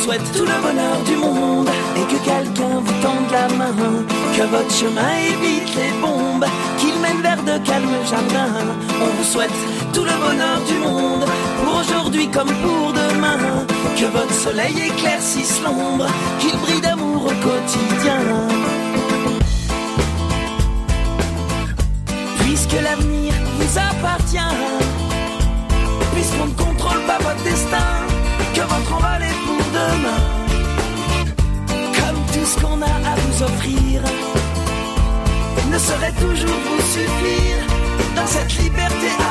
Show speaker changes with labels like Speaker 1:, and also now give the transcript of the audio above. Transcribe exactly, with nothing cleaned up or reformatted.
Speaker 1: souhaite tout le bonheur du monde et que quelqu'un vous tende la main, que votre chemin évite les bombes, qu'il mène vers de calmes jardins. On vous souhaite tout le bonheur du monde, pour aujourd'hui comme pour demain, que votre soleil éclaircisse l'ombre, qu'il brille d'amour au quotidien. Puisque l'avenir vous appartient, puisqu'on ne contrôle pas votre destin, que votre envol est pour demain. Comme tout ce qu'on a à vous offrir ne saurait toujours vous suffire dans cette liberté.